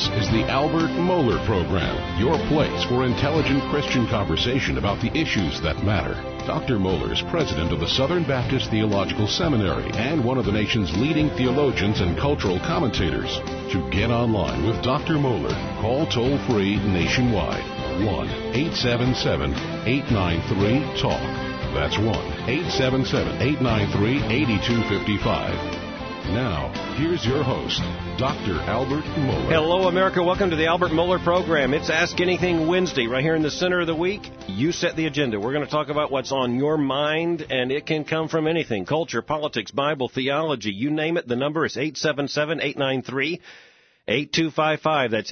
is the Albert Mohler Program, your place for intelligent Christian conversation about the issues that matter. Dr. Mohler is president of the Southern Baptist Theological Seminary and one of the nation's leading theologians and cultural commentators. To get online with Dr. Mohler, call toll-free nationwide, 1-877-893-TALK. That's 1-877-893-8255. Now, here's your host, Dr. Albert Mohler. Hello, America. Welcome to the Albert Mohler Program. It's Ask Anything Wednesday. Right here in the center of the week, you set the agenda. We're going to talk about what's on your mind, and it can come from anything. Culture, politics, Bible, theology, you name it. The number is 877-893-8255. That's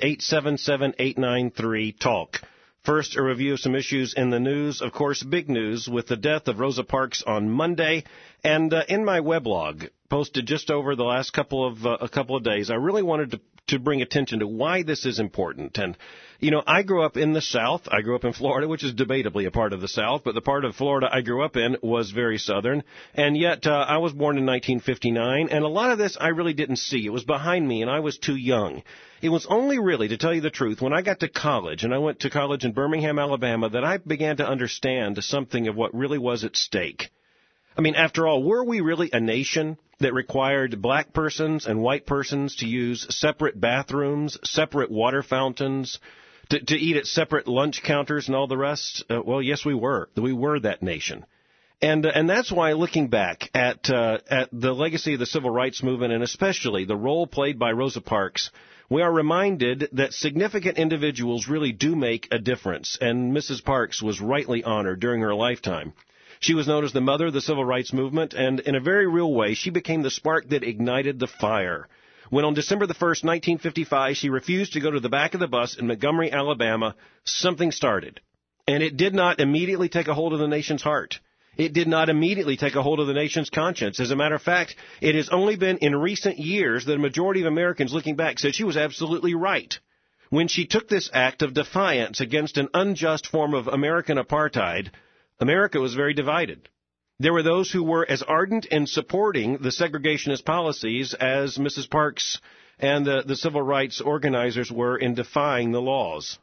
877-893-TALK. First, a review of some issues in the news. Of course, big news with the death of Rosa Parks on Monday. And in my weblog, posted just over the last couple of days, I really wanted to bring attention to why this is important. And, you know, I grew up in the South. I grew up in Florida, which is debatably a part of the South, but the part of Florida I grew up in was very Southern. And yet I was born in 1959, and a lot of this I really didn't see. It was behind me, and I was too young. It was only really, to tell you the truth, when I got to college, and I went to college in Birmingham, Alabama, that I began to understand something of what really was at stake. I mean, after all, were we really a nation that required black persons and white persons to use separate bathrooms, separate water fountains, to eat at separate lunch counters and all the rest? Well, yes, we were. We were that nation. And that's why, looking back at the legacy of the civil rights movement, and especially the role played by Rosa Parks, we are reminded that significant individuals really do make a difference, and Mrs. Parks was rightly honored during her lifetime. She was known as the mother of the civil rights movement, and in a very real way, she became the spark that ignited the fire. When on December the 1st, 1955, she refused to go to the back of the bus in Montgomery, Alabama, something started. And it did not immediately take a hold of the nation's heart. It did not immediately take a hold of the nation's conscience. As a matter of fact, it has only been in recent years that a majority of Americans looking back said she was absolutely right. When she took this act of defiance against an unjust form of American apartheid, America was very divided. There were those who were as ardent in supporting the segregationist policies as Mrs. Parks and the civil rights organizers were in defying the laws.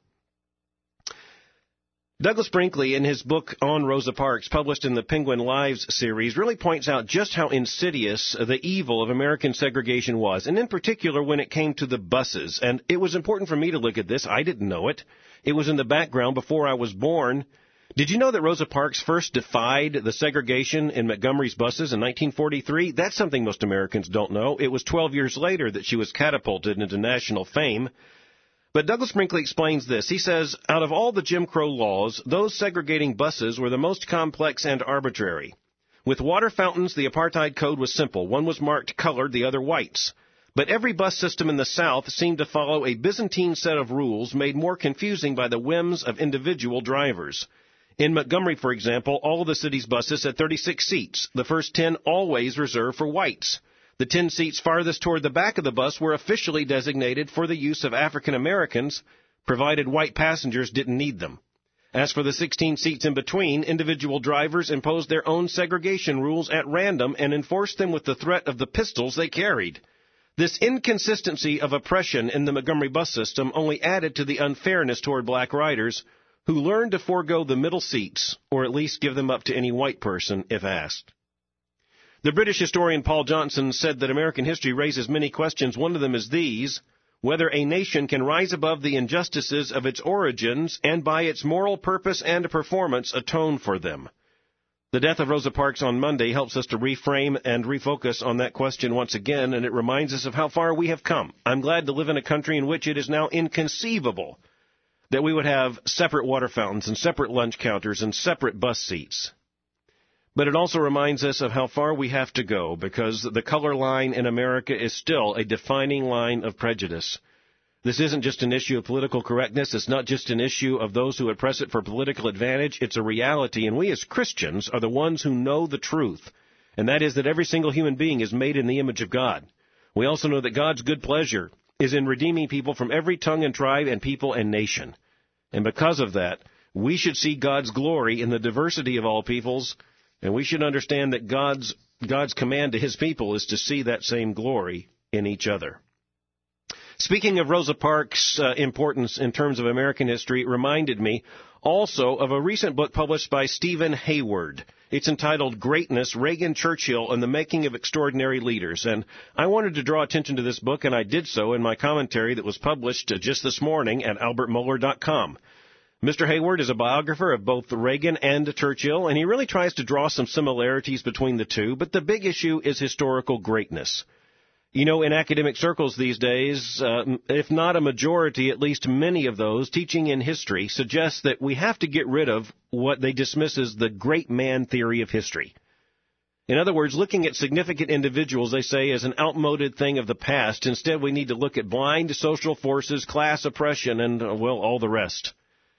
Douglas Brinkley, in his book on Rosa Parks, published in the Penguin Lives series, really points out just how insidious the evil of American segregation was, and in particular when it came to the buses. And it was important for me to look at this. I didn't know it. It was in the background before I was born. Did you know that Rosa Parks first defied the segregation in Montgomery's buses in 1943? That's something most Americans don't know. It was 12 years later that she was catapulted into national fame. But Douglas Brinkley explains this. He says, out of all the Jim Crow laws, those segregating buses were the most complex and arbitrary. With water fountains, the apartheid code was simple. One was marked colored, the other whites. But every bus system in the South seemed to follow a Byzantine set of rules made more confusing by the whims of individual drivers. In Montgomery, for example, all of the city's buses had 36 seats. The first 10 always reserved for whites. The 10 seats farthest toward the back of the bus were officially designated for the use of African Americans, provided white passengers didn't need them. As for the 16 seats in between, individual drivers imposed their own segregation rules at random and enforced them with the threat of the pistols they carried. This inconsistency of oppression in the Montgomery bus system only added to the unfairness toward black riders, who learned to forego the middle seats, or at least give them up to any white person if asked. The British historian Paul Johnson said that American history raises many questions. One of them is these: whether a nation can rise above the injustices of its origins and by its moral purpose and performance atone for them. The death of Rosa Parks on Monday helps us to reframe and refocus on that question once again, and it reminds us of how far we have come. I'm glad to live in a country in which it is now inconceivable that we would have separate water fountains and separate lunch counters and separate bus seats. But it also reminds us of how far we have to go, because the color line in America is still a defining line of prejudice. This isn't just an issue of political correctness. It's not just an issue of those who would press it for political advantage. It's a reality, and we as Christians are the ones who know the truth, and that is that every single human being is made in the image of God. We also know that God's good pleasure is in redeeming people from every tongue and tribe and people and nation. And because of that, we should see God's glory in the diversity of all peoples, and we should understand that God's command to his people is to see that same glory in each other. Speaking of Rosa Parks' importance in terms of American history, it reminded me also of a recent book published by Stephen Hayward. It's entitled Greatness, Reagan, Churchill, and the Making of Extraordinary Leaders. And I wanted to draw attention to this book, and I did so in my commentary that was published just this morning at albertmohler.com. Mr. Hayward is a biographer of both Reagan and Churchill, and he really tries to draw some similarities between the two, but the big issue is historical greatness. You know, in academic circles these days, if not a majority, at least many of those teaching in history suggest that we have to get rid of what they dismiss as the great man theory of history. In other words, looking at significant individuals, they say, as an outmoded thing of the past. Instead, we need to look at blind social forces, class oppression, and, well, all the rest.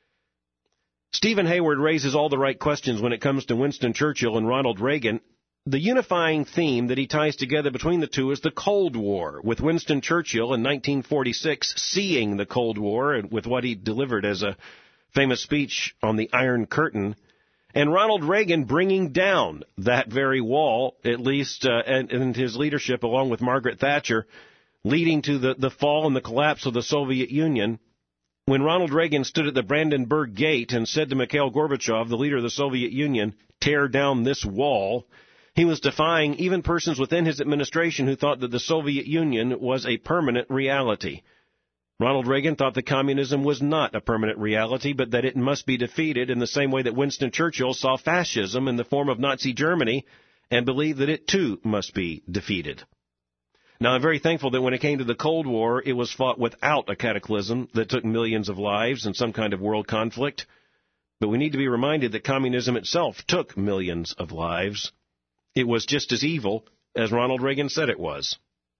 Stephen Hayward raises all the right questions when it comes to Winston Churchill and Ronald Reagan. The unifying theme that he ties together between the two is the Cold War, with Winston Churchill in 1946 seeing the Cold War with what he delivered as a famous speech on the Iron Curtain, and Ronald Reagan bringing down that very wall, at least in his leadership along with Margaret Thatcher, leading to the fall and the collapse of the Soviet Union. When Ronald Reagan stood at the Brandenburg Gate and said to Mikhail Gorbachev, the leader of the Soviet Union, "Tear down this wall," he was defying even persons within his administration who thought that the Soviet Union was a permanent reality. Ronald Reagan thought that communism was not a permanent reality, but that it must be defeated in the same way that Winston Churchill saw fascism in the form of Nazi Germany and believed that it too must be defeated. Now, I'm very thankful that when it came to the Cold War, it was fought without a cataclysm that took millions of lives and some kind of world conflict. But we need to be reminded that communism itself took millions of lives. It was just as evil as Ronald Reagan said it was.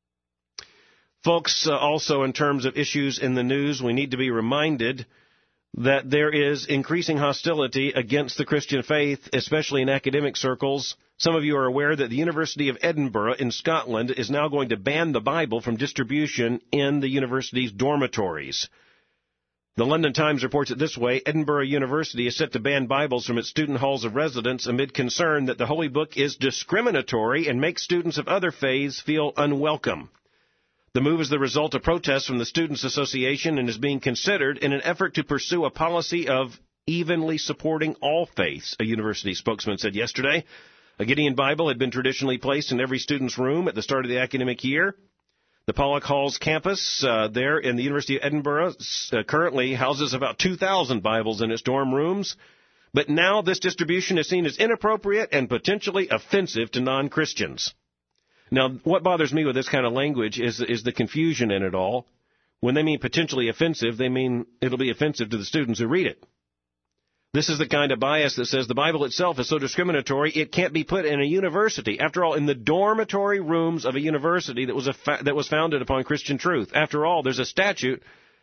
Folks, also in terms of issues in the news, we need to be reminded that there is increasing hostility against the Christian faith, especially in academic circles. Some of you are aware that the University of Edinburgh in Scotland is now going to ban the Bible from distribution in the university's dormitories. The London Times reports it this way: Edinburgh University is set to ban Bibles from its student halls of residence amid concern that the Holy Book is discriminatory and makes students of other faiths feel unwelcome. The move is the result of protests from the Students' Association and is being considered in an effort to pursue a policy of evenly supporting all faiths, a university spokesman said yesterday. A Gideon Bible had been traditionally placed in every student's room at the start of the academic year. The Pollock Halls campus there in the University of Edinburgh currently houses about 2,000 Bibles in its dorm rooms. But now this distribution is seen as inappropriate and potentially offensive to non-Christians. Now, what bothers me with this kind of language is the confusion in it all. When they mean potentially offensive, they mean it'll be offensive to the students who read it. This is the kind of bias that says the Bible itself is so discriminatory it can't be put in a university. After all, in the dormitory rooms of a university that was founded upon Christian truth. After all, there's a statue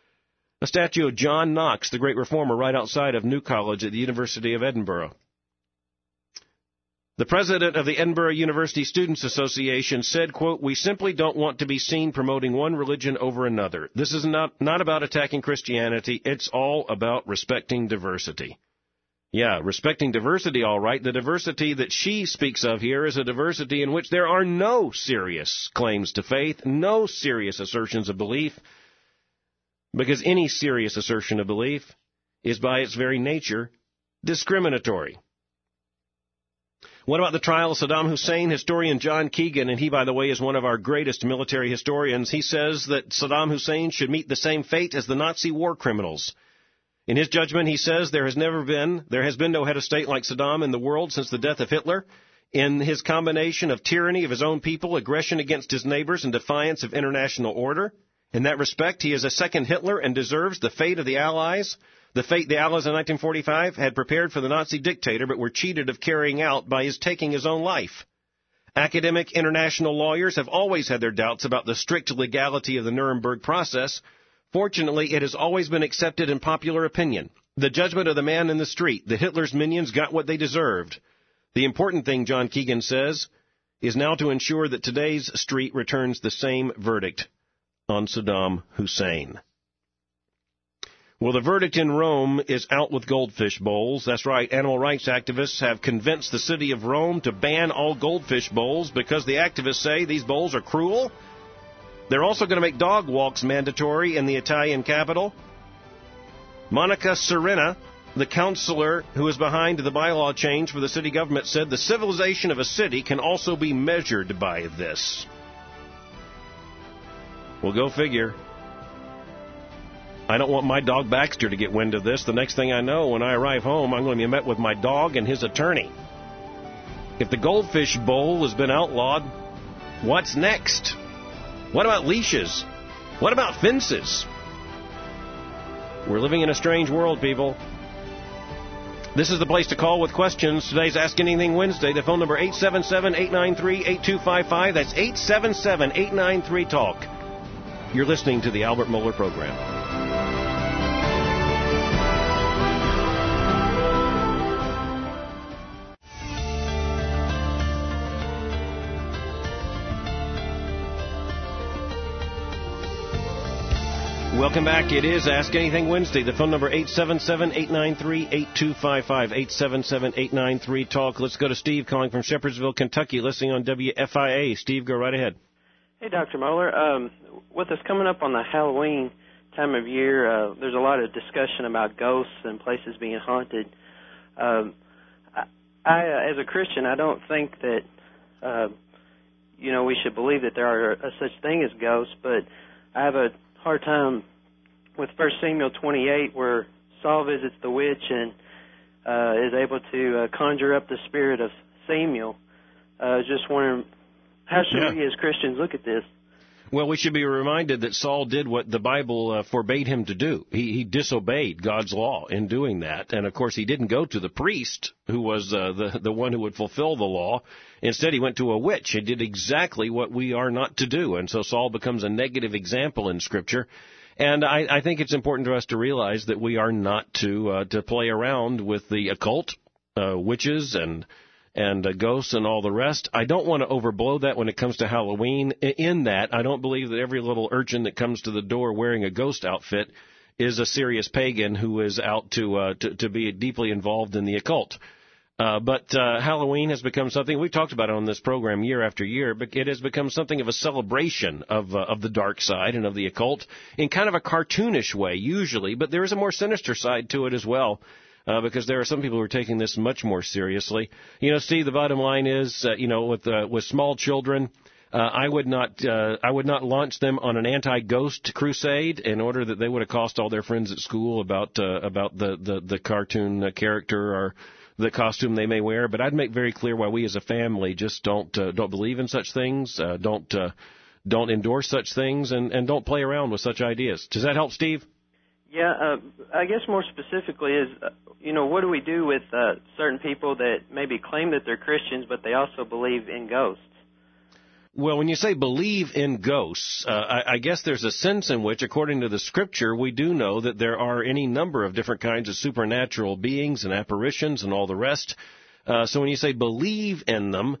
of John Knox, the great reformer, right outside of New College at the University of Edinburgh. The president of the Edinburgh University Students' Association said, quote, "We simply don't want to be seen promoting one religion over another. This is not about attacking Christianity. It's all about respecting diversity." Yeah, respecting diversity, all right. The diversity that she speaks of here is a diversity in which there are no serious claims to faith, no serious assertions of belief, because any serious assertion of belief is by its very nature discriminatory. What about the trial of Saddam Hussein? Historian John Keegan, and he, by the way, is one of our greatest military historians, he says that Saddam Hussein should meet the same fate as the Nazi war criminals. In his judgment, he says there has been no head of state like Saddam in the world since the death of Hitler. In his combination of tyranny of his own people, aggression against his neighbors, and defiance of international order. In that respect, he is a second Hitler and deserves the fate of the Allies. The fate the Allies in 1945 had prepared for the Nazi dictator, but were cheated of carrying out by his taking his own life. Academic international lawyers have always had their doubts about the strict legality of the Nuremberg process. Fortunately, it has always been accepted in popular opinion. The judgment of the man in the street, the Hitler's minions got what they deserved. The important thing, John Keegan says, is now to ensure that today's street returns the same verdict on Saddam Hussein. Well, the verdict in Rome is out with goldfish bowls. That's right, animal rights activists have convinced the city of Rome to ban all goldfish bowls because the activists say these bowls are cruel. They're also going to make dog walks mandatory in the Italian capital. Monica Serena, the counselor who is behind the bylaw change for the city government, said the civilization of a city can also be measured by this. Well, go figure. I don't want my dog Baxter to get wind of this. The next thing I know, when I arrive home, I'm going to be met with my dog and his attorney. If the Goldfish Bowl has been outlawed, what's next? What about leashes? What about fences? We're living in a strange world, people. This is the place to call with questions. Today's Ask Anything Wednesday. The phone number 877-893-8255. That's 877-893-TALK. You're listening to the Albert Mohler Program. Welcome back. It is Ask Anything Wednesday. The phone number 877-893-8255. 877-893-TALK. Let's go to Steve calling from Shepherdsville, Kentucky, listening on WFIA. Steve, go right ahead. Hey, Dr. Mohler. With us coming up on the Halloween time of year, there's a lot of discussion about ghosts and places being haunted. I as a Christian, I don't think that, we should believe that there are such thing as ghosts, but I have a hard time with 1 Samuel 28, where Saul visits the witch and is able to conjure up the spirit of Samuel. Just wondering, how should we as Christians look at this? Well, we should be reminded that Saul did what the Bible forbade him to do. He disobeyed God's law in doing that. And, of course, he didn't go to the priest, who was the one who would fulfill the law. Instead, he went to a witch. He did exactly what we are not to do. And so Saul becomes a negative example in Scripture. And I think it's important for us to realize that we are not to play around with the occult, witches and ghosts and all the rest. I don't want to overblow that when it comes to Halloween. In that, I don't believe that every little urchin that comes to the door wearing a ghost outfit is a serious pagan who is out to be deeply involved in the occult. But Halloween has become something, we've talked about it on this program year after year, but it has become something of a celebration of the dark side and of the occult in kind of a cartoonish way, usually, but there is a more sinister side to it as well. Because there are some people who are taking this much more seriously. Steve, the bottom line is, with small children, I would not launch them on an anti-ghost crusade in order that they would accost all their friends at school about the cartoon character or the costume they may wear. But I'd make very clear why we as a family just don't believe in such things, don't endorse such things, and don't play around with such ideas. Does that help, Steve? Yeah, I guess more specifically is, what do we do with certain people that maybe claim that they're Christians, but they also believe in ghosts? Well, when you say believe in ghosts, I guess there's a sense in which, according to the Scripture, we do know that there are any number of different kinds of supernatural beings and apparitions and all the rest. So when you say believe in them,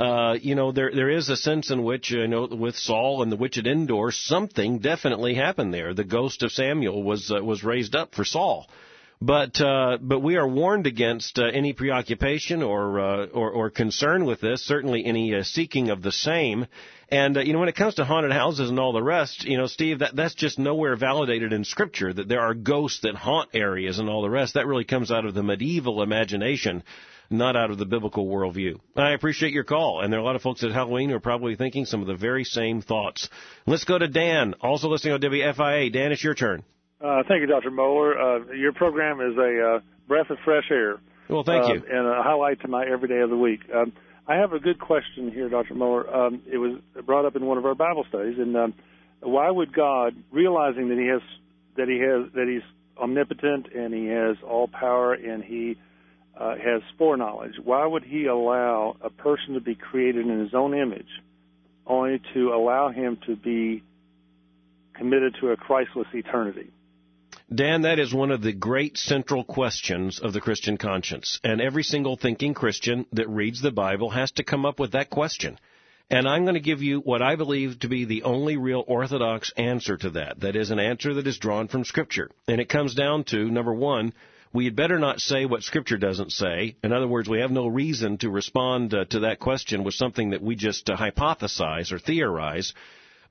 there is a sense in which, with Saul and the witch at Endor, something definitely happened there. The ghost of Samuel was raised up for Saul. But we are warned against any preoccupation or concern with this, certainly any seeking of the same. And, when it comes to haunted houses and all the rest, Steve, that's just nowhere validated in Scripture, that there are ghosts that haunt areas and all the rest. That really comes out of the medieval imagination, not out of the biblical worldview. I appreciate your call, and there are a lot of folks at Halloween who are probably thinking some of the very same thoughts. Let's go to Dan, also listening on WFIA. Dan, it's your turn. Thank you, Dr. Mohler. Your program is a breath of fresh air. Well, thank you. And a highlight to my every day of the week. I have a good question here, Dr. Mohler. It was brought up in one of our Bible studies, and why would God, realizing that He's omnipotent and He has all power and He has foreknowledge, why would He allow a person to be created in His own image, only to allow him to be committed to a Christless eternity? Dan, that is one of the great central questions of the Christian conscience. And every single thinking Christian that reads the Bible has to come up with that question. And I'm going to give you what I believe to be the only real orthodox answer to that. That is an answer that is drawn from Scripture. And it comes down to, number one, we had better not say what Scripture doesn't say. In other words, we have no reason to respond to that question with something that we just hypothesize or theorize.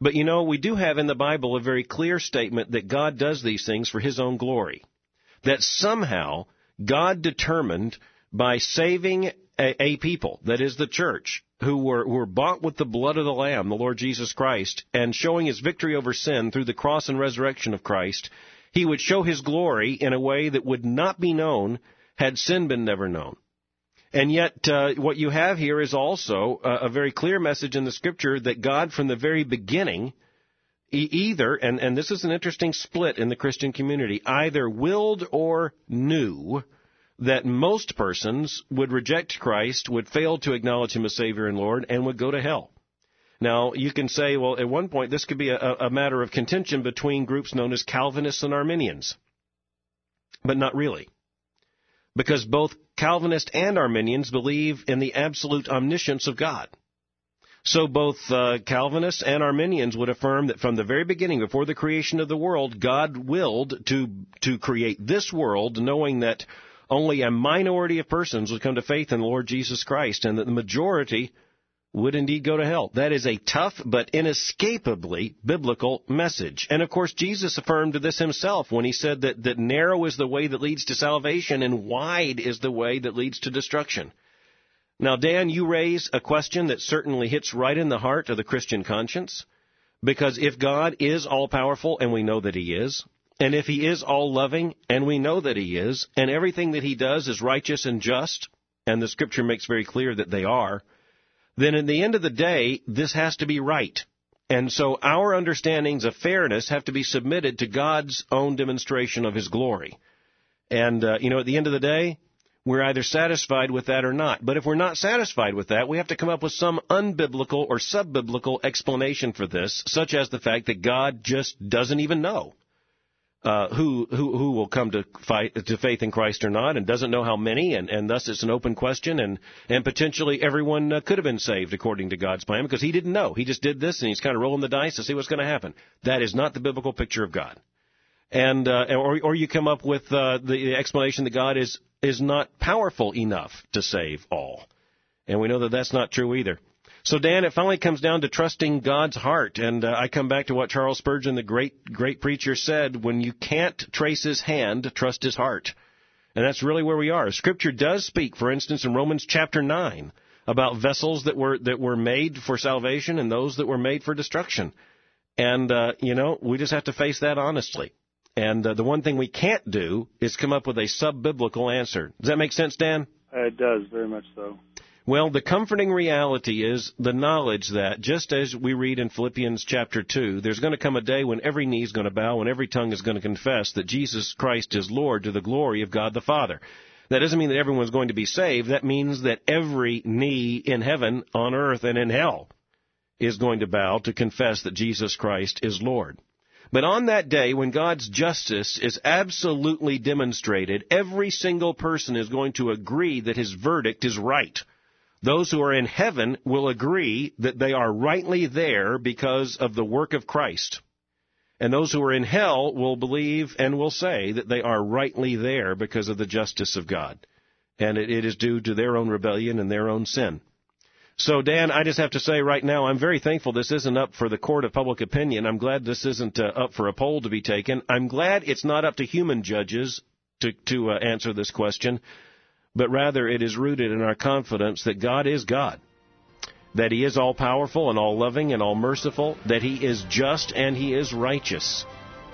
But we do have in the Bible a very clear statement that God does these things for His own glory. That somehow God determined by saving a people, that is the church, who were bought with the blood of the Lamb, the Lord Jesus Christ, and showing His victory over sin through the cross and resurrection of Christ, He would show His glory in a way that would not be known had sin been never known. And yet, what you have here is also a very clear message in the Scripture that God, from the very beginning, either, and this is an interesting split in the Christian community, either willed or knew that most persons would reject Christ, would fail to acknowledge Him as Savior and Lord, and would go to hell. Now, you can say, well, at one point, this could be a matter of contention between groups known as Calvinists and Arminians. But not really. Because both Calvinists and Arminians believe in the absolute omniscience of God. So both Calvinists and Arminians would affirm that from the very beginning, before the creation of the world, God willed to create this world, knowing that only a minority of persons would come to faith in the Lord Jesus Christ, and that the majority would indeed go to hell. That is a tough but inescapably biblical message. And of course, Jesus affirmed this Himself when He said that narrow is the way that leads to salvation and wide is the way that leads to destruction. Now, Dan, you raise a question that certainly hits right in the heart of the Christian conscience, because if God is all-powerful, and we know that He is, and if He is all-loving, and we know that He is, and everything that He does is righteous and just, and the Scripture makes very clear that they are, then at the end of the day, this has to be right. And so our understandings of fairness have to be submitted to God's own demonstration of His glory. And, at the end of the day, we're either satisfied with that or not. But if we're not satisfied with that, we have to come up with some unbiblical or sub-biblical explanation for this, such as the fact that God just doesn't even know who will come to faith in Christ or not, and doesn't know how many, and thus it's an open question, and potentially everyone could have been saved according to God's plan, because He didn't know. He just did this, and He's kind of rolling the dice to see what's going to happen. That is not the biblical picture of God. And or you come up with the explanation that God is not powerful enough to save all. And we know that that's not true either. So, Dan, it finally comes down to trusting God's heart. And I come back to what Charles Spurgeon, the great preacher, said: when you can't trace His hand, trust His heart. And that's really where we are. Scripture does speak, for instance, in Romans chapter 9, about vessels that were made for salvation and those that were made for destruction. And, we just have to face that honestly. And the one thing we can't do is come up with a sub-biblical answer. Does that make sense, Dan? It does, very much so. Well, the comforting reality is the knowledge that, just as we read in Philippians chapter 2, there's going to come a day when every knee is going to bow and every tongue is going to confess that Jesus Christ is Lord, to the glory of God the Father. That doesn't mean that everyone's going to be saved. That means that every knee in heaven, on earth, and in hell is going to bow to confess that Jesus Christ is Lord. But on that day, when God's justice is absolutely demonstrated, every single person is going to agree that his verdict is right. Those who are in heaven will agree that they are rightly there because of the work of Christ. And those who are in hell will believe and will say that they are rightly there because of the justice of God. And it is due to their own rebellion and their own sin. So, Dan, I just have to say right now, I'm very thankful this isn't up for the court of public opinion. I'm glad this isn't up for a poll to be taken. I'm glad it's not up to human judges to answer this question, but rather it is rooted in our confidence that God is God, that He is all-powerful and all-loving and all-merciful, that He is just and He is righteous.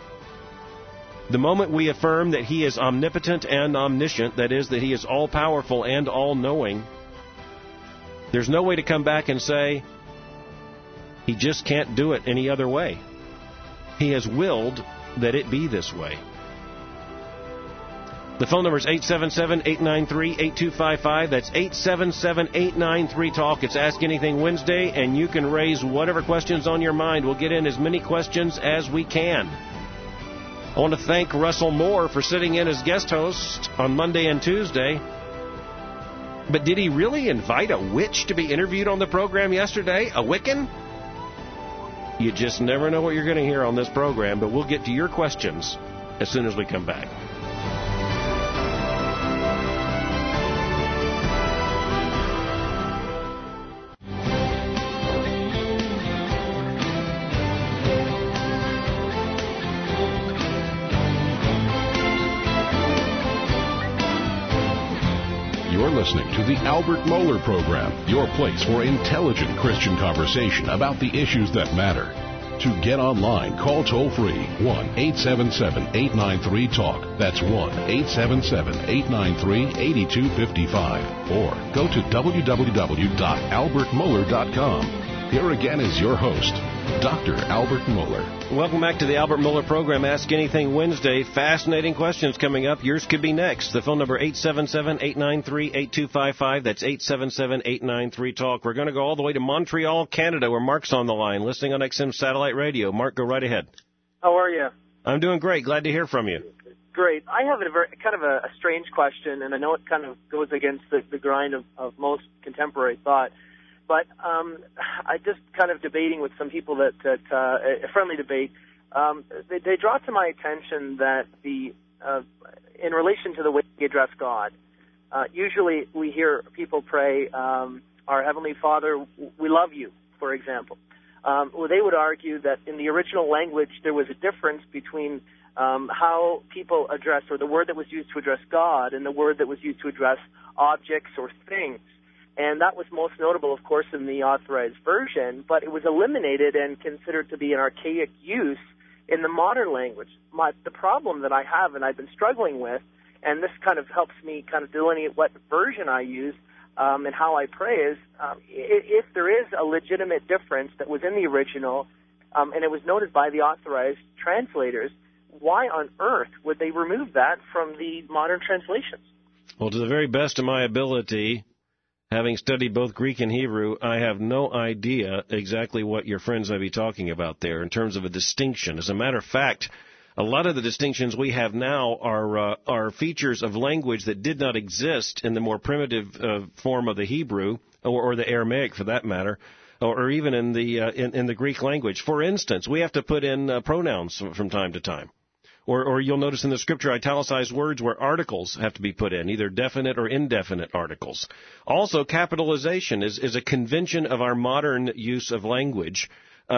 The moment we affirm that He is omnipotent and omniscient, that is, that He is all-powerful and all-knowing, there's no way to come back and say, He just can't do it any other way. He has willed that it be this way. The phone number is 877-893-8255. That's 877-893-TALK. It's Ask Anything Wednesday, and you can raise whatever questions on your mind. We'll get in as many questions as we can. I want to thank Russell Moore for sitting in as guest host on Monday and Tuesday. But did he really invite a witch to be interviewed on the program yesterday? A Wiccan? You just never know what you're going to hear on this program, but we'll get to your questions as soon as we come back. listening to the Albert Mohler Program, your place for intelligent Christian conversation about the issues that matter. To get online, call toll-free 1-877-893-TALK. That's 1-877-893-8255. Or go to www.albertmohler.com. Here again is your host, Dr. Albert Mohler. Welcome back to the Albert Mohler Program, Ask Anything Wednesday. Fascinating questions coming up. Yours could be next. The phone number 877-893-8255. That's 877-893-TALK. We're going to go all the way to Montreal, Canada, where Mark's on the line, listening on XM Satellite Radio. Mark, go right ahead. How are you? I'm doing great. Glad to hear from you. Great. I have a strange question, and I know it kind of goes against the grind of most contemporary thought. But I just kind of debating with some people that a friendly debate. They draw to my attention that in relation to the way we address God, usually we hear people pray, "Our Heavenly Father, we love you," for example. Well, they would argue that in the original language there was a difference between how people address, or the word that was used to address God, and the word that was used to address objects or things. And that was most notable, of course, in the Authorized Version, but it was eliminated and considered to be an archaic use in the modern language. The problem that I have, and I've been struggling with, and this kind of helps me kind of delineate what version I use and how I pray, is if there is a legitimate difference that was in the original, and it was noted by the Authorized translators, why on earth would they remove that from the modern translations? Well, to the very best of my ability, having studied both Greek and Hebrew, I have no idea exactly what your friends may be talking about there in terms of a distinction. As a matter of fact, a lot of the distinctions we have now are features of language that did not exist in the more primitive form of the Hebrew, or the Aramaic for that matter, or even in the Greek language. For instance, we have to put in pronouns from time to time. Or you'll notice in the Scripture italicized words where articles have to be put in, either definite or indefinite articles. Also, capitalization is a convention of our modern use of language.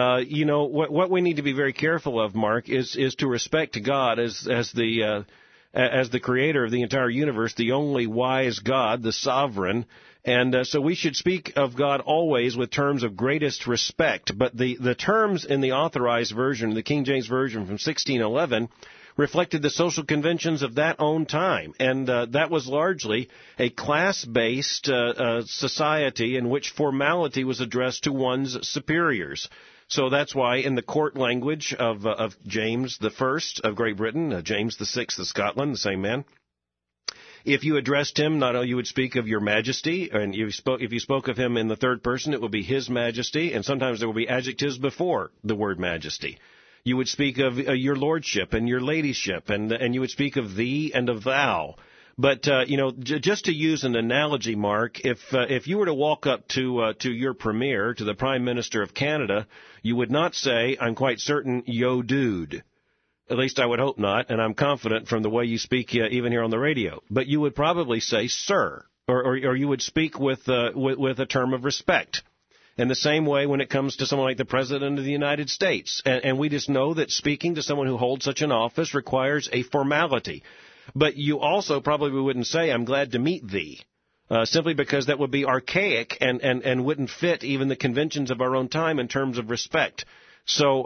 What we need to be very careful of, Mark, is to respect God as the creator of the entire universe, the only wise God, the sovereign. And so we should speak of God always with terms of greatest respect. But the terms in the Authorized Version, the King James Version from 1611, reflected the social conventions of that own time. And that was largely a class-based society in which formality was addressed to one's superiors. So that's why in the court language of James I of Great Britain, James VI of Scotland, the same man, if you addressed him, not only you would speak of your majesty, and if you spoke of him in the third person, it would be his majesty, and sometimes there will be adjectives before the word majesty. You would speak of your lordship and your ladyship, and you would speak of thee and of thou. But just to use an analogy, Mark, if you were to walk up to your premier, to the Prime Minister of Canada, you would not say, "I'm quite certain, yo dude." At least I would hope not, and I'm confident from the way you speak even here on the radio. But you would probably say "sir," or you would speak with a term of respect. In the same way when it comes to someone like the President of the United States. And we just know that speaking to someone who holds such an office requires a formality. But you also probably wouldn't say, "I'm glad to meet thee," simply because that would be archaic and wouldn't fit even the conventions of our own time in terms of respect. So,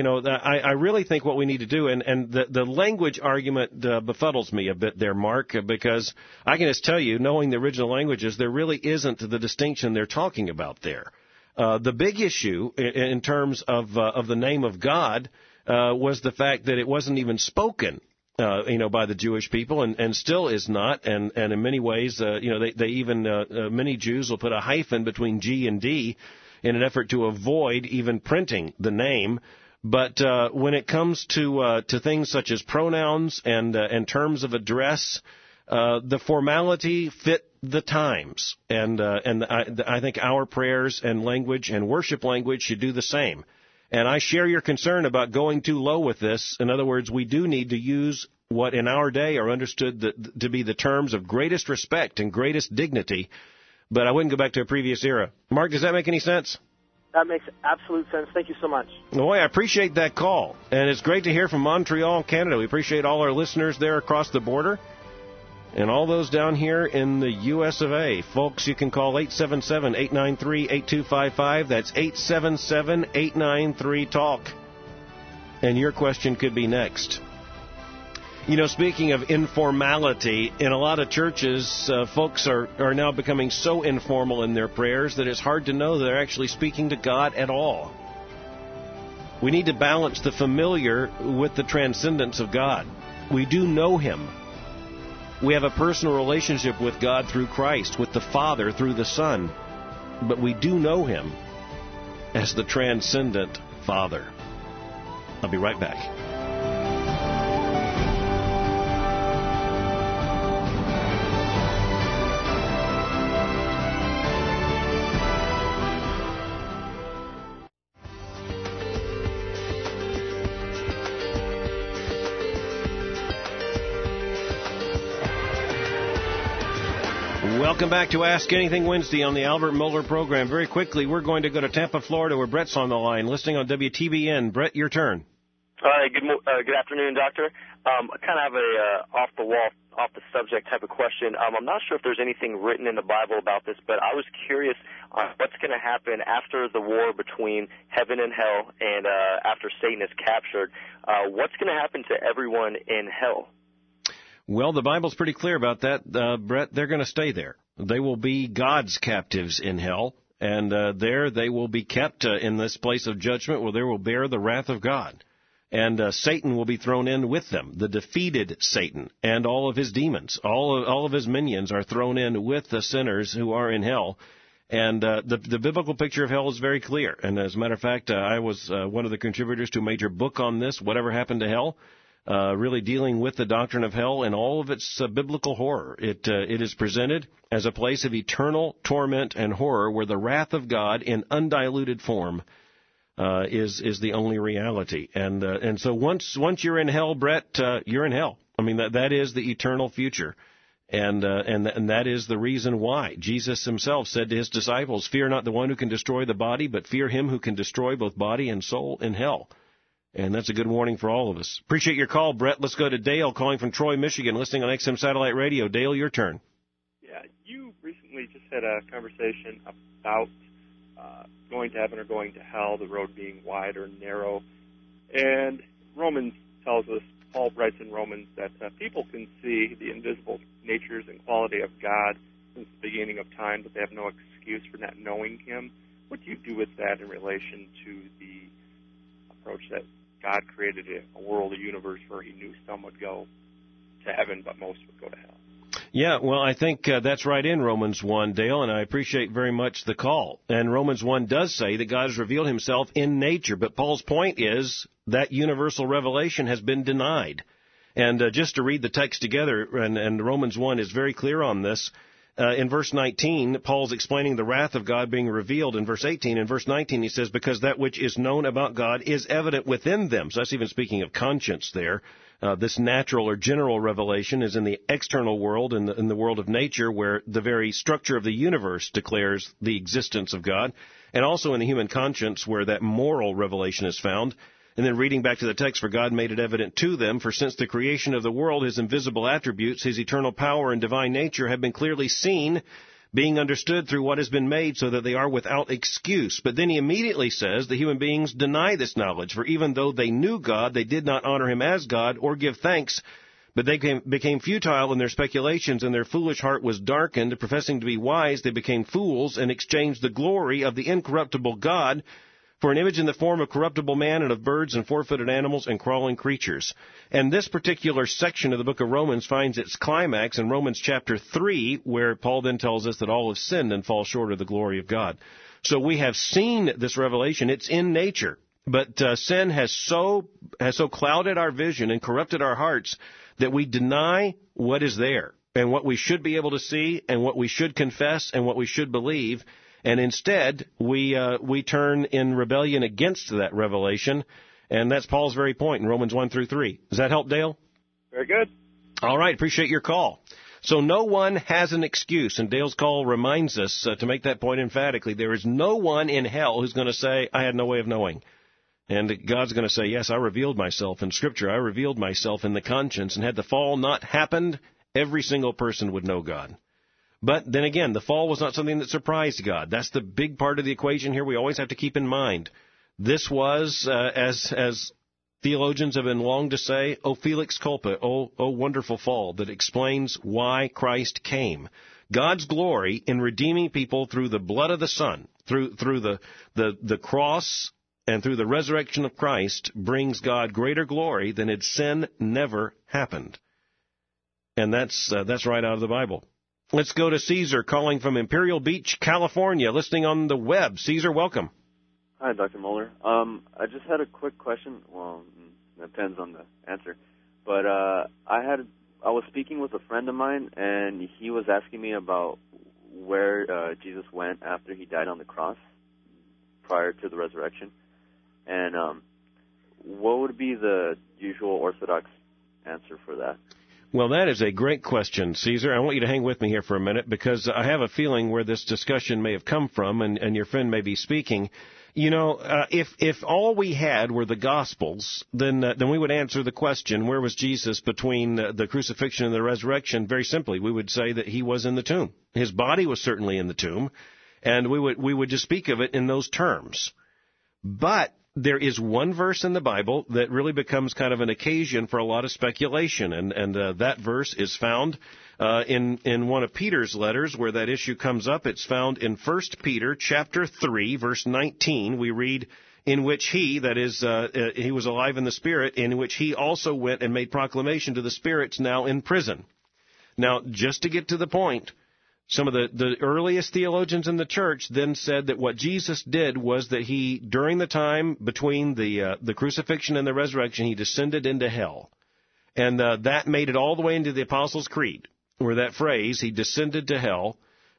I really think what we need to do, and the language argument befuddles me a bit there, Mark, because I can just tell you, knowing the original languages, there really isn't the distinction they're talking about there. The big issue in terms of the name of God was the fact that it wasn't even spoken, by the Jewish people, and still is not. And in many ways, they even many Jews will put a hyphen between G and D in an effort to avoid even printing the name. But when it comes to things such as pronouns and terms of address, the formality fit the times, and I think our prayers and language and worship language should do the same. And I share your concern about going too low with this. In other words, we do need to use what in our day are understood to be the terms of greatest respect and greatest dignity, but I wouldn't go back to a previous era. Mark, does that make any sense? That makes absolute sense. Thank you so much. Boy, I appreciate that call, and it's great to hear from Montreal, Canada. We appreciate all our listeners there across the border. And all those down here in the U.S. of A. Folks, you can call 877-893-8255. That's 877-893-TALK. And your question could be next. You know, speaking of informality, in a lot of churches, folks are now becoming so informal in their prayers that it's hard to know they're actually speaking to God at all. We need to balance the familiar with the transcendence of God. We do know Him. We have a personal relationship with God through Christ, with the Father through the Son. But we do know Him as the transcendent Father. I'll be right back. Welcome back to Ask Anything Wednesday on the Albert Mohler program. Very quickly, we're going to go to Tampa, Florida, where Brett's on the line, listening on WTBN. Brett, your turn. Hi, good afternoon, Doctor. I kind of have a off-the-wall, off-the-subject type of question. I'm not sure if there's anything written in the Bible about this, but I was curious on what's going to happen after the war between heaven and hell and after Satan is captured. What's going to happen to everyone in hell? Well, the Bible's pretty clear about that, Brett. They're going to stay there. They will be God's captives in hell, and there they will be kept in this place of judgment where they will bear the wrath of God. And Satan will be thrown in with them, the defeated Satan and all of his demons. All of his minions are thrown in with the sinners who are in hell. And the biblical picture of hell is very clear. And as a matter of fact, I was one of the contributors to a major book on this, Whatever Happened to Hell, really dealing with the doctrine of hell and all of its biblical horror. It is presented as a place of eternal torment and horror where the wrath of God in undiluted form is the only reality. And so once you're in hell, Brett, you're in hell. I mean, that is the eternal future. And that is the reason why Jesus himself said to his disciples, "Fear not the one who can destroy the body, but fear him who can destroy both body and soul in hell." And that's a good warning for all of us. Appreciate your call, Brett. Let's go to Dale calling from Troy, Michigan, listening on XM Satellite Radio. Dale, your turn. Yeah, you recently just had a conversation about going to heaven or going to hell, the road being wide or narrow. And Romans tells us, Paul writes in Romans, that people can see the invisible natures and quality of God since the beginning of time, but they have no excuse for not knowing Him. What do you do with that in relation to the approach that God created a world, a universe where He knew some would go to heaven, but most would go to hell? Yeah, well, I think that's right in Romans 1, Dale, and I appreciate very much the call. And Romans 1 does say that God has revealed Himself in nature, but Paul's point is that universal revelation has been denied. And just to read the text together, and Romans 1 is very clear on this, in verse 19, Paul's explaining the wrath of God being revealed in verse 18. In verse 19, he says, because that which is known about God is evident within them. So that's even speaking of conscience there. This natural or general revelation is in the external world, in the world of nature, where the very structure of the universe declares the existence of God, and also in the human conscience, where that moral revelation is found. And then reading back to the text, for God made it evident to them, for since the creation of the world, His invisible attributes, His eternal power and divine nature have been clearly seen, being understood through what has been made, so that they are without excuse. But then he immediately says the human beings deny this knowledge, for even though they knew God, they did not honor Him as God or give thanks, but they became futile in their speculations, and their foolish heart was darkened. Professing to be wise, they became fools and exchanged the glory of the incorruptible God for an image in the form of corruptible man and of birds and four-footed animals and crawling creatures. And this particular section of the book of Romans finds its climax in Romans chapter 3, where Paul then tells us that all have sinned and fall short of the glory of God. So we have seen this revelation. It's in nature. But sin has so clouded our vision and corrupted our hearts that we deny what is there and what we should be able to see and what we should confess and what we should believe. And instead, we turn in rebellion against that revelation, and that's Paul's very point in Romans 1 through 3. Does that help, Dale? Very good. All right, appreciate your call. So no one has an excuse, and Dale's call reminds us to make that point emphatically. There is no one in hell who's going to say, I had no way of knowing. And God's going to say, yes, I revealed myself in Scripture. I revealed myself in the conscience, and had the fall not happened, Every single person would know God. But then again, the fall was not something that surprised God. That's the big part of the equation here we always have to keep in mind. This was, as theologians have been long to say, O felix culpa, O wonderful fall, that explains why Christ came. God's glory in redeeming people through the blood of the Son, through the cross and through the resurrection of Christ, brings God greater glory than had sin never happened. And that's right out of the Bible. Let's go to Caesar, calling from Imperial Beach, California, listening on the web. Caesar, welcome. Hi, Dr. Moeller. I just had a quick question. Well, it depends on the answer. But I was speaking with a friend of mine, and he was asking me about where Jesus went after he died on the cross prior to the resurrection. And what would be the usual Orthodox answer for that? Well, that is a great question, Caesar. I want you to hang with me here for a minute because I have a feeling where this discussion may have come from, and your friend may be speaking. You know, if all we had were the Gospels, then we would answer the question, where was Jesus between the crucifixion and the resurrection? Very simply, we would say that he was in the tomb. His body was certainly in the tomb, and we would just speak of it in those terms. But there is one verse in the Bible that really becomes kind of an occasion for a lot of speculation, and that verse is found in one of Peter's letters where that issue comes up. It's found in 1 Peter chapter 3, verse 19. We read, in which he, that is, he was alive in the Spirit, in which he also went and made proclamation to the spirits now in prison. Now, just to get to the point, some of the earliest theologians in the church then said that what Jesus did was that he, during the time between the crucifixion and the resurrection, he descended into hell. And that made it all the way into the Apostles' Creed, where that phrase, he descended to hell,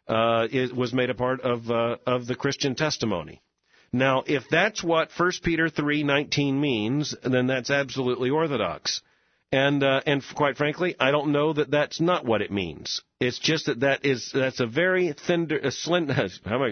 it was made a part of the Christian testimony. Now, if that's what 1 Peter 3:19 means, then that's absolutely orthodox. And quite frankly, I don't know that that's not what it means. It's just that's a very slender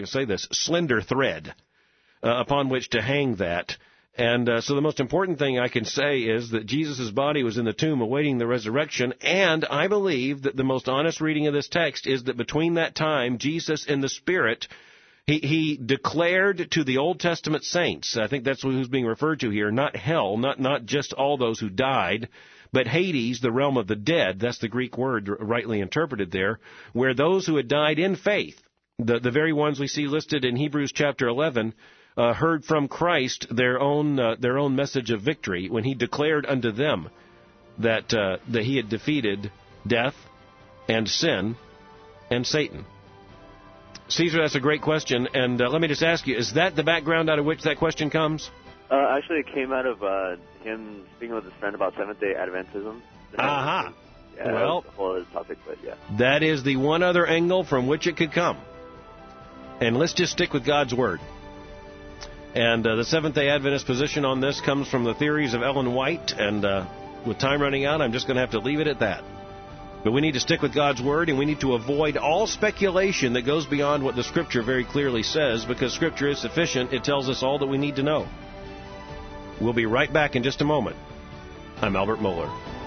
thread upon which to hang that. And so the most important thing I can say is that Jesus' body was in the tomb awaiting the resurrection, and I believe that the most honest reading of this text is that between that time, Jesus in the Spirit, he declared to the Old Testament saints, I think that's who's being referred to here, not hell, not just all those who died, but Hades, the realm of the dead, that's the Greek word rightly interpreted there, where those who had died in faith, the very ones we see listed in Hebrews chapter 11, heard from Christ their own message of victory when he declared unto them that he had defeated death and sin and Satan. Caesar, that's a great question, and let me just ask you, is that the background out of which that question comes? Actually, it came out of him speaking with his friend about Seventh-day Adventism. Aha. Yeah, Well, that was a whole other topic, but yeah. That is the one other angle from which it could come. And let's just stick with God's Word. And the Seventh-day Adventist position on this comes from the theories of Ellen White, and with time running out, I'm just going to have to leave it at that. But we need to stick with God's Word, and we need to avoid all speculation that goes beyond what the Scripture very clearly says, because Scripture is sufficient. It tells us all that we need to know. We'll be right back in just a moment. I'm Albert Mohler.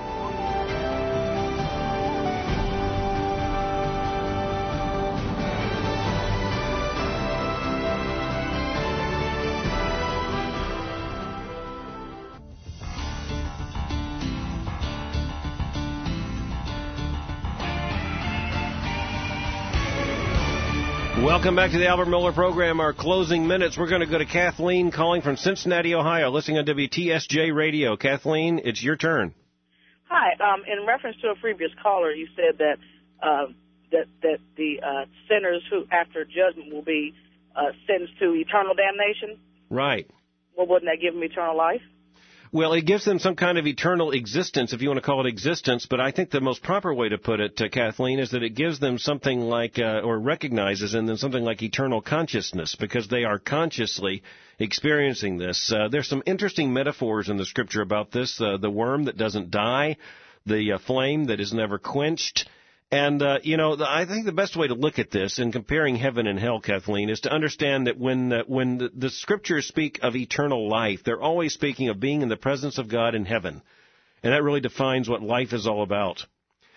Welcome back to the Albert Mohler program. Our closing minutes, we're going to go to Kathleen calling from Cincinnati, Ohio, listening on WTSJ Radio. Kathleen, it's your turn. Hi. In reference to a previous caller, you said that that the sinners who, after judgment, will be sentenced to eternal damnation. Right. Well, wouldn't that give them eternal life? Well, it gives them some kind of eternal existence, if you want to call it existence, but I think the most proper way to put it, Kathleen, is that it gives them something like, or recognizes in them something like eternal consciousness, because they are consciously experiencing this. There's some interesting metaphors in the Scripture about this, the worm that doesn't die, the flame that is never quenched. And, I think the best way to look at this in comparing heaven and hell, Kathleen, is to understand that when the Scriptures speak of eternal life, they're always speaking of being in the presence of God in heaven. And that really defines what life is all about.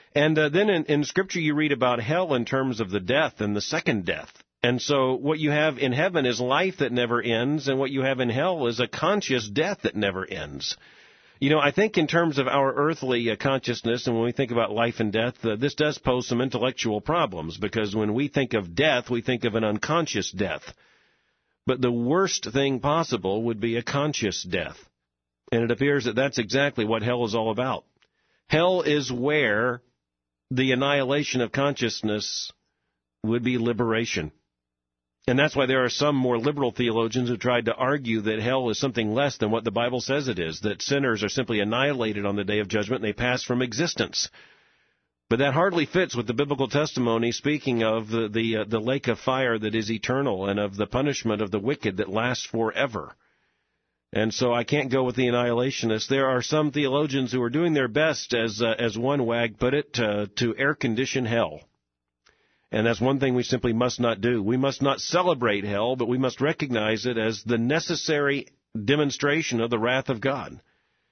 And then in Scripture you read about hell in terms of the death and the second death. And so what you have in heaven is life that never ends, and what you have in hell is a conscious death that never ends. You know, I think in terms of our earthly consciousness, and when we think about life and death, this does pose some intellectual problems, because when we think of death, we think of an unconscious death. But the worst thing possible would be a conscious death. And it appears that that's exactly what hell is all about. Hell is where the annihilation of consciousness would be liberation. And that's why there are some more liberal theologians who tried to argue that hell is something less than what the Bible says it is, that sinners are simply annihilated on the day of judgment and they pass from existence. But that hardly fits with the biblical testimony speaking of the lake of fire that is eternal and of the punishment of the wicked that lasts forever. And so I can't go with the annihilationists. There are some theologians who are doing their best, as one wag put it, to air-condition hell. And that's one thing we simply must not do. We must not celebrate hell, but we must recognize it as the necessary demonstration of the wrath of God.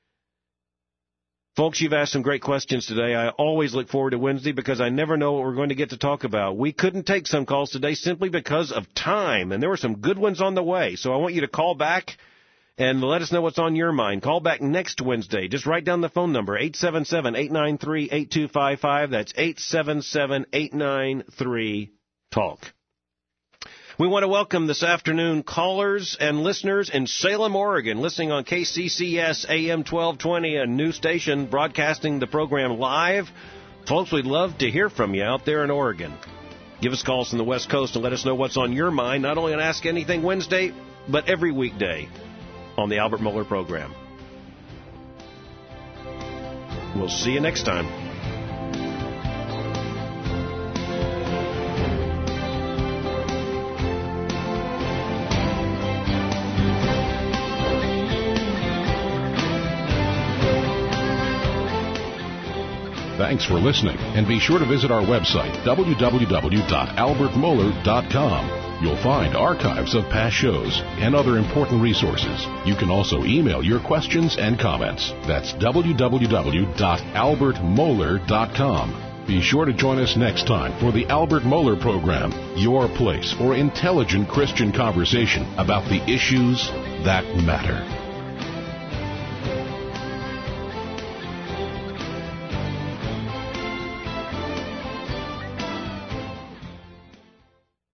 Folks, you've asked some great questions today. I always look forward to Wednesday because I never know what we're going to get to talk about. We couldn't take some calls today simply because of time, and there were some good ones on the way. So I want you to call back and let us know what's on your mind. Call back next Wednesday. Just write down the phone number, 877-893-8255. That's 877-893-TALK. We want to welcome this afternoon callers and listeners in Salem, Oregon, listening on KCCS AM 1220, a new station broadcasting the program live. Folks, we'd love to hear from you out there in Oregon. Give us calls from the West Coast and let us know what's on your mind, not only on Ask Anything Wednesday, but every weekday on the Albert Mohler program. We'll see you next time. Thanks for listening, and be sure to visit our website, www.albertmohler.com. You'll find archives of past shows and other important resources. You can also email your questions and comments. That's www.albertmohler.com. Be sure to join us next time for the Albert Mohler Program, your place for intelligent Christian conversation about the issues that matter.